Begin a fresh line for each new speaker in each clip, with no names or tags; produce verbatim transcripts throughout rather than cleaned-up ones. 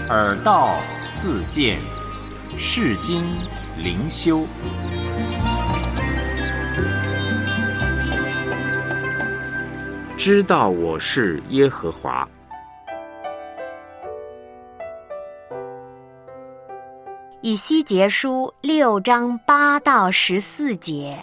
耳道自见，世经灵修。知道我是耶和华。
以西结书六章八到十四节。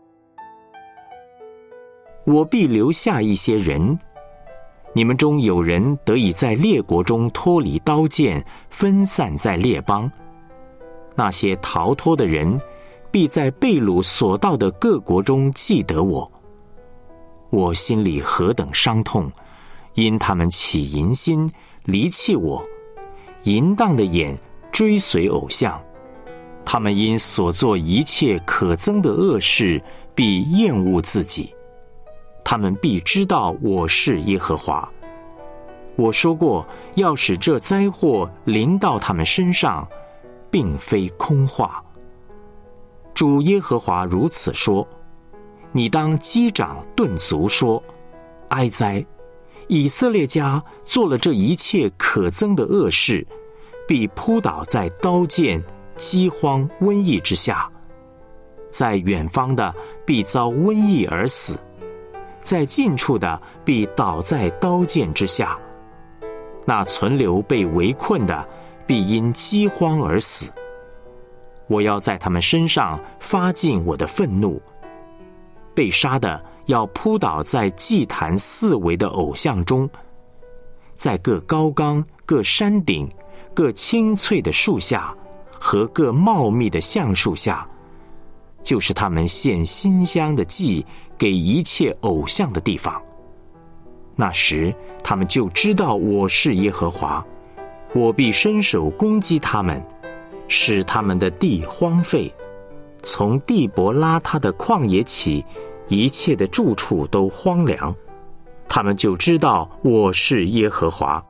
我必留下一些人，你们中有人得以在列国中脱离刀剑，分散在列邦。那些逃脱的人，必在被掳所到的各国中记得我。我心里何等伤痛，因他们起淫心，离弃我，淫荡的眼追随偶像。他们因所做一切可憎的恶事，必厌恶自己。他们必知道我是耶和华。我说过，要使这灾祸临到他们身上，并非空话。主耶和华如此说：你当击掌顿足说，哀哉！以色列家做了这一切可憎的恶事，必扑倒在刀剑、饥荒、瘟疫之下。在远方的必遭瘟疫而死，在近处的必倒在刀剑之下。那存留被围困的，必因饥荒而死。我要在他们身上发尽我的愤怒。被杀的要扑倒在祭坛四围的偶像中，在各高冈、各山顶、各青翠的树下和各茂密的橡树下，就是他们献馨香的祭给一切偶像的地方。那时他们就知道我是耶和华，我必伸手攻击他们，使他们的地荒废，从地伯拉他的旷野起，一切的住处都荒凉，他们就知道我是耶和华。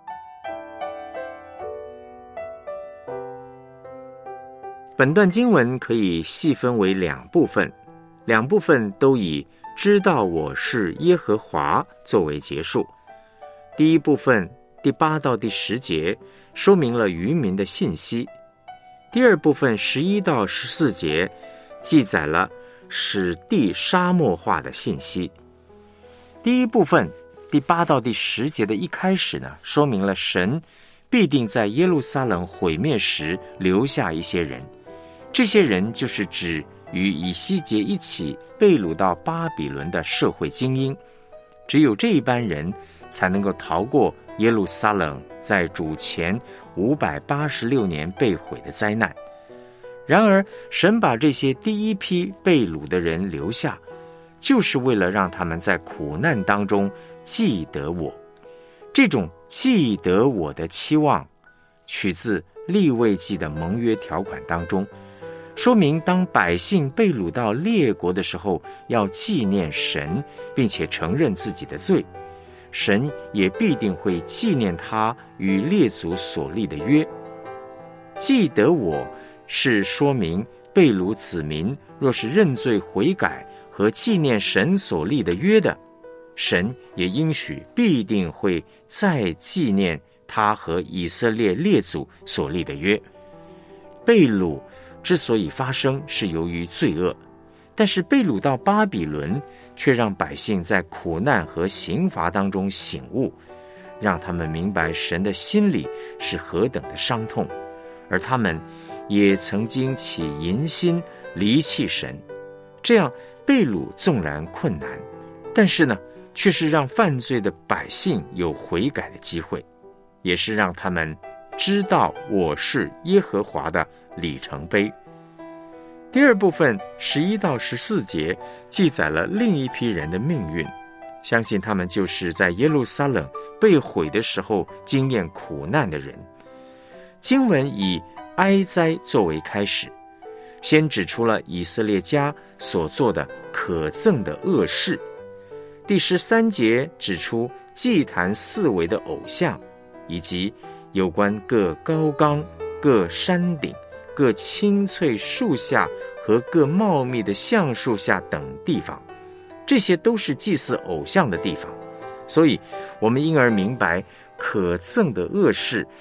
本段经文可以细分为两部分，两部分都以知道我是耶和华作为结束。第一部分第八到第十节说明了渔民的信息，第二部分十一到十四节记载了使地沙漠化的信息。第一部分第八到第十节的一开始呢，说明了神必定在耶路撒冷毁灭时留下一些人，这些人就是指与以西结一起被掳到巴比伦的社会精英，只有这一班人才能够逃过耶路撒冷在主前五百八十六年被毁的灾难。然而神把这些第一批被掳的人留下，就是为了让他们在苦难当中记得我。这种记得我的期望取自利未记的盟约条款当中，说明当百姓被掳到列国的时候，要纪念神，并且承认自己的罪，神也必定会纪念他与列祖所立的约。记得我是说明被掳子民若是认罪悔改和纪念神所立的约的，神也应许必定会再纪念他和以色列列祖所立的约。被掳之所以发生是由于罪恶，但是被掳到巴比伦却让百姓在苦难和刑罚当中醒悟，让他们明白神的心里是何等的伤痛，而他们也曾经起淫心离弃神。这样被掳纵然困难，但是呢，却是让犯罪的百姓有悔改的机会，也是让他们知道我是耶和华的里程碑。第二部分十一到十四节记载了另一批人的命运，相信他们就是在耶路撒冷被毁的时候经验苦难的人。经文以哀哉作为开始，先指出了以色列家所做的可憎的恶事。第十三节指出祭坛四围的偶像，以及有关各高冈、各山顶、各青翠树下和各茂密的橡树下等地方，这些都是祭祀偶像的地方。所以我们因而明白可憎的恶事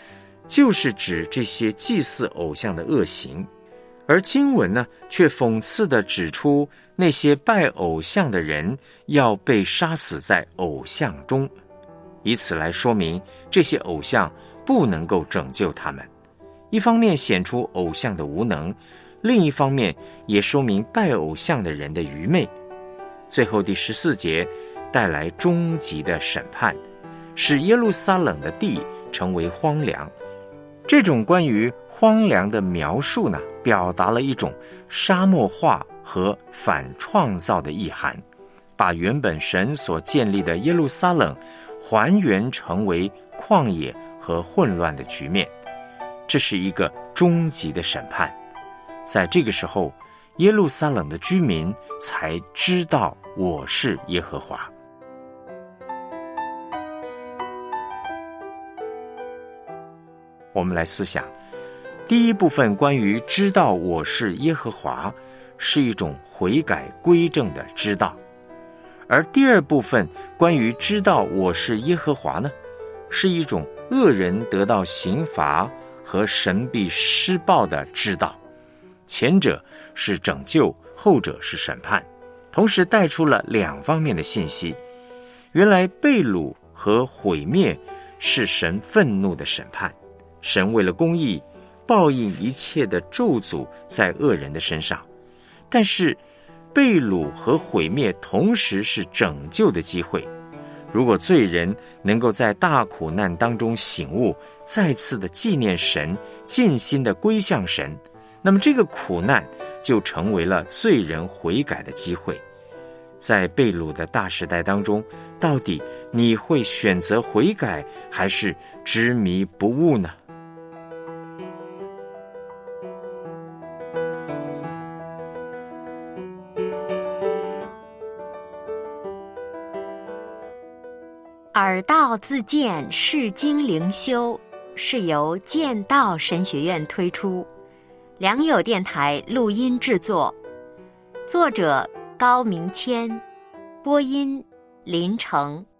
就是指这些祭祀偶像的恶行，而经文呢，却讽刺地指出那些拜偶像的人要被杀死在偶像中，以此来说明这些偶像不能够拯救他们。一方面显出偶像的无能，另一方面也说明拜偶像的人的愚昧。最后第十四节带来终极的审判，使耶路撒冷的地成为荒凉。这种关于荒凉的描述呢，表达了一种沙漠化和反创造的意涵，把原本神所建立的耶路撒冷还原成为旷野和混乱的局面。这是一个终极的审判。在这个时候，耶路撒冷的居民才知道我是耶和华。我们来思想，第一部分关于知道我是耶和华，是一种悔改归正的知道；而第二部分关于知道我是耶和华呢，是一种恶人得到刑罚和神必施报的知道。前者是拯救，后者是审判，同时带出了两方面的信息。原来被掳和毁灭是神愤怒的审判，神为了公义报应一切的咒诅在恶人的身上，但是被掳和毁灭同时是拯救的机会。如果罪人能够在大苦难当中醒悟，再次的纪念神，尽心的归向神，那么这个苦难就成为了罪人悔改的机会。在被掳的大时代当中，到底你会选择悔改，还是执迷不悟呢？
耳道自荐释经灵修是由剑道神学院推出，良友电台录音制作，作者高明谦，播音林成。